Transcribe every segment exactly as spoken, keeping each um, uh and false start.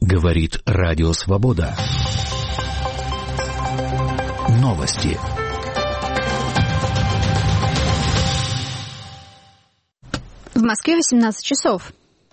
Говорит Радио Свобода. Новости. В Москве восемнадцать часов.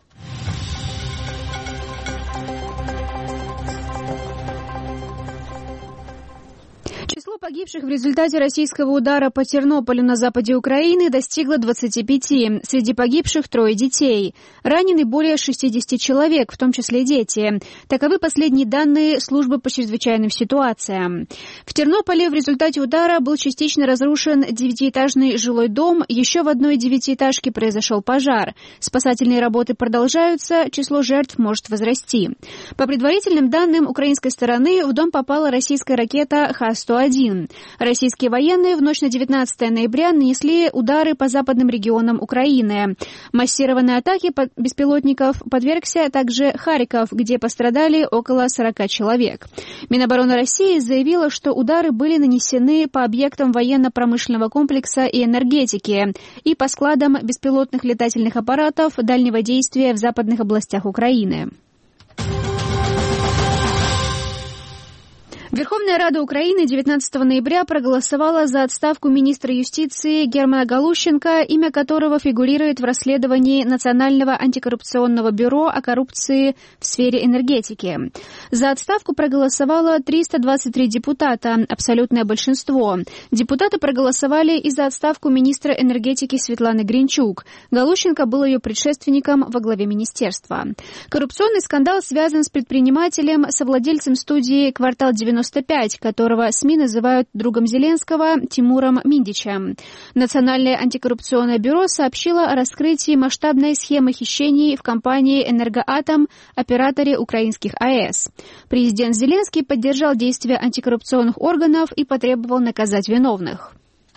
Число погибших в результате российского удара по Тернополю на западе Украины достигло двадцати пяти. Среди погибших трое детей. Ранены более шестидесяти человек, в том числе дети. Таковы последние данные службы по чрезвычайным ситуациям. В Тернополе в результате удара был частично разрушен девятиэтажный жилой дом. Еще в одной девятиэтажке произошел пожар. Спасательные работы продолжаются, число жертв может возрасти. По предварительным данным украинской стороны, в дом попала российская ракета Х сто один. Российские военные в ночь на девятнадцатое ноября нанесли удары по западным регионам Украины. Массированной атаке беспилотников подвергся также Харьков, где пострадали около сорока человек. Минобороны России заявила, что удары были нанесены по объектам военно-промышленного комплекса и энергетики и по складам беспилотных летательных аппаратов дальнего действия в западных областях Украины. Верховная Рада Украины девятнадцатого ноября проголосовала за отставку министра юстиции Германа Галущенко, имя которого фигурирует в расследовании Национального антикоррупционного бюро о коррупции в сфере энергетики. За отставку проголосовало триста двадцать три депутата, абсолютное большинство. Депутаты проголосовали и за отставку министра энергетики Светланы Гринчук. Галущенко был ее предшественником во главе министерства. Коррупционный скандал связан с предпринимателем, совладельцем студии «Квартал девяносто пять», которого СМИ называют другом Зеленского, Тимуром Миндичем. Национальное антикоррупционное бюро сообщило о раскрытии масштабной схемы хищений в компании «Энергоатом», операторе украинских АЭС. Президент Зеленский поддержал действия антикоррупционных органов и потребовал наказать виновных.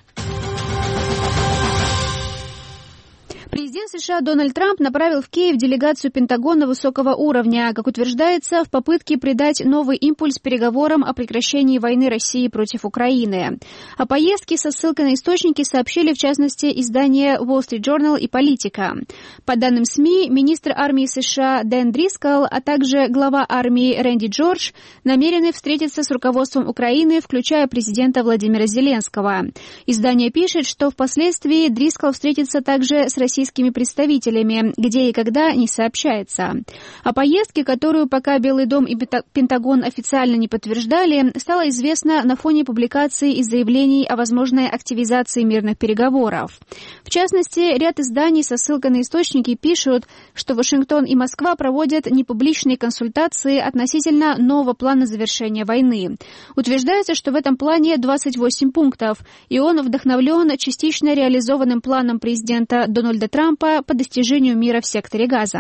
Президент США Дональд Трамп направил в Киев делегацию Пентагона высокого уровня, как утверждается, в попытке придать новый импульс переговорам о прекращении войны России против Украины. О поездке со ссылкой на источники сообщили, в частности, издания Wall Street Journal и Политика. По данным СМИ, министр армии США Дэн Дрискал, а также глава армии Рэнди Джордж намерены встретиться с руководством Украины, включая президента Владимира Зеленского. Издание пишет, что впоследствии Дрискал встретится также с российскими представителями, где и когда не сообщается. О поездке, которую пока Белый дом и Пентагон официально не подтверждали, стало известно на фоне публикаций и заявлений о возможной активизации мирных переговоров. В частности, ряд изданий со ссылкой на источники пишут, что Вашингтон и Москва проводят непубличные консультации относительно нового плана завершения войны. Утверждается, что в этом плане двадцать восемь пунктов, и он вдохновлен частично реализованным планом президента Дональда Трампа по достижению мира в секторе Газа.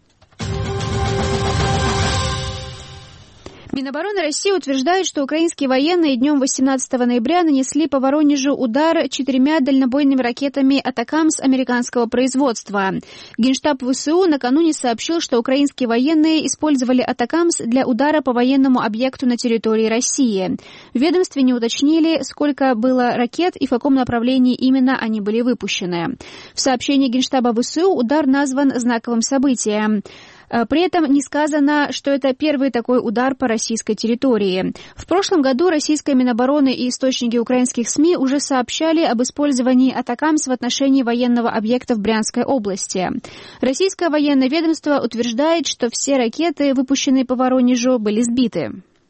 Минобороны России утверждает, что украинские военные днем восемнадцатого ноября нанесли по Воронежу удар четырьмя дальнобойными ракетами «Атакамс» американского производства. Генштаб ВСУ накануне сообщил, что украинские военные использовали «Атакамс» для удара по военному объекту на территории России. В ведомстве не уточнили, сколько было ракет и в каком направлении именно они были выпущены. В сообщении Генштаба ВСУ удар назван знаковым событием. При этом не сказано, что это первый такой удар по российской территории. В прошлом году российская Минобороны и источники украинских СМИ уже сообщали об использовании «Атакамс» в отношении военного объекта в Брянской области. Российское военное ведомство утверждает, что все ракеты, выпущенные по Воронежу, были сбиты.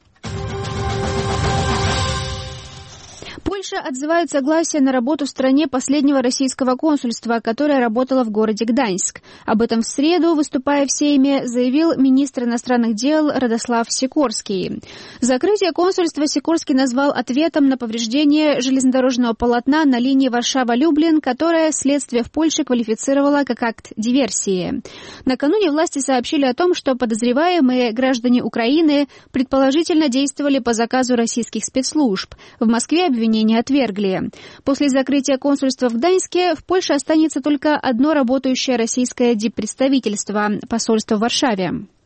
Польша отзывает согласие на работу в стране последнего российского консульства, которое работало в городе Гданьск. Об этом в среду, выступая в Сейме, заявил министр иностранных дел Радослав Сикорский. Закрытие консульства Сикорский назвал ответом на повреждение железнодорожного полотна на линии Варшава-Люблин, которое следствие в Польше квалифицировало как акт диверсии. Накануне власти сообщили о том, что подозреваемые граждане Украины предположительно действовали по заказу российских спецслужб. В Москве обвинения отвергли. После закрытия консульства в Гданьске в Польше останется только одно работающее российское диппредставительство – посольство в Варшаве.